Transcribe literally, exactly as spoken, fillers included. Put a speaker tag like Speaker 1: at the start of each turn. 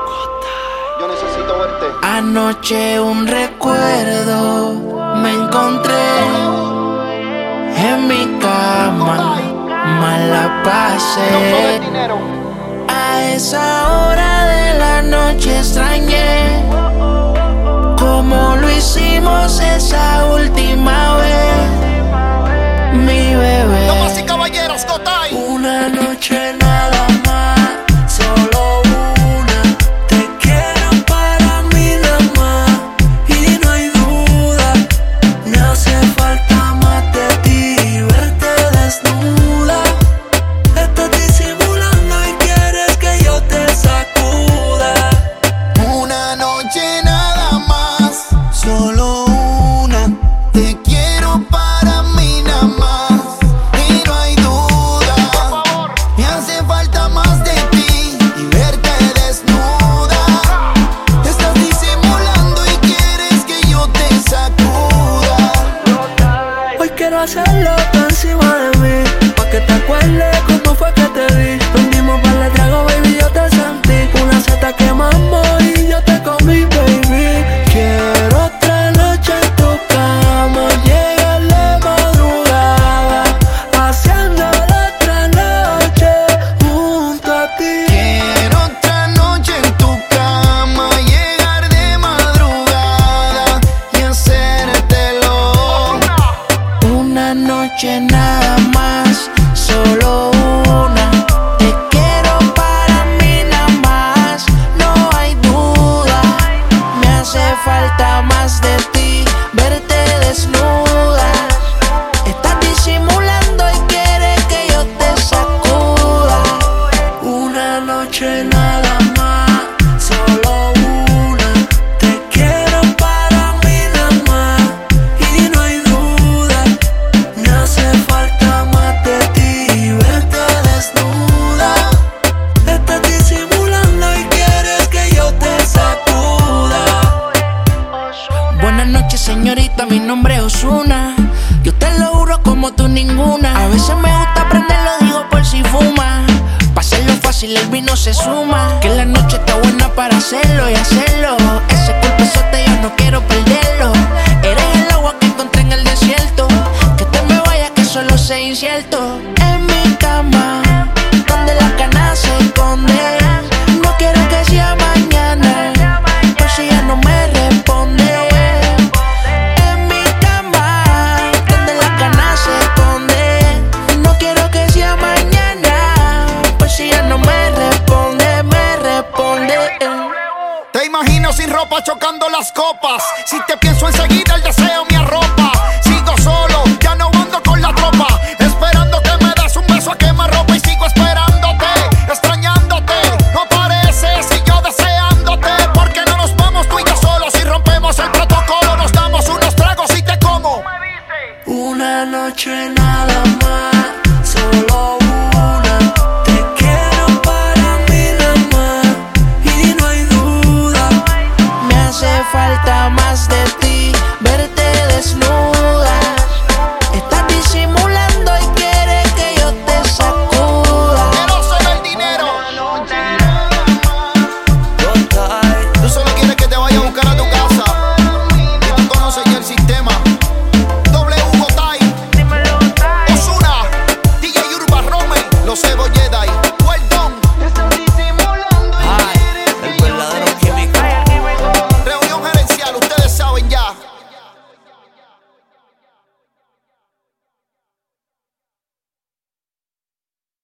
Speaker 1: Yo necesito verte.
Speaker 2: Anoche un recuerdo me encontré en mi cama, mal la pasé. A esa hora de la noche extrañé como lo hicimos esa última vez, mi bebé.
Speaker 1: Damas y caballeros, Gotay.
Speaker 2: Una noche nada más, solo una. Te quiero para mí nada más y no hay duda. Me hace falta más de ti, verte desnuda. Estás disimulando y quieres que yo te sacuda.
Speaker 1: Una noche nada más, solo una. Te quiero para mí nada más y no hay duda. Me hace falta más de ti y verte desnuda. Estás disimulando y quieres que yo te sacuda.
Speaker 2: Hoy quiero hacerlo tú encima de mí, pa' que te acuerdes cómo fue que te vi. Nos dimos par de trago, baby, yo te sentí. Una seta quemamos y yo te comí, baby. Quiero otra noche en tu cama, llegar de madrugada, haciendo otra noche junto a ti.
Speaker 1: Quiero otra noche en tu cama, llegar de madrugada y hacértelo.
Speaker 2: Una noche nada más, solo una. Te quiero para mí nada más, no hay duda. Me hace falta más de ti, verte desnuda. Estás disimulando y quieres que yo te sacuda. Una noche nada más, solo una. Te quiero para mí nada más y no hay duda. Me hace falta más de ti, verte desnuda. Estás disimulando y quieres que yo te sacuda. Buenas noches, señorita, mi nombre es Ozuna. Yo te lo juro como tú ninguna. A veces me gusta prenderlo, digo por si fuma. Pa' hacerlo fácil el vino se suma. Que la noche está buena para hacerlo y hacerlo. Ese culpezote yo no quiero perderlo. Eres el agua que encontré en el desierto. Que te me vayas que solo sé incierto. En mi cama, donde la cana se esconde. No quiero que sea mañana, por si ya no me responde. En mi cama, donde la cana se esconde. No quiero que sea mañana, por si ya no me responde, me responde.
Speaker 1: Te imagino sin ropa chocando las copas. Si te pienso enseguida el deseo me arropa. Sigo solo, ya no ando con la tropa. Esperando que me das un beso a quemarropa. Y sigo esperándote, extrañándote. No apareces y yo deseándote. Porque no nos vamos tú y yo solos. Si rompemos el protocolo nos damos unos tragos y te como.
Speaker 2: Una noche nada más.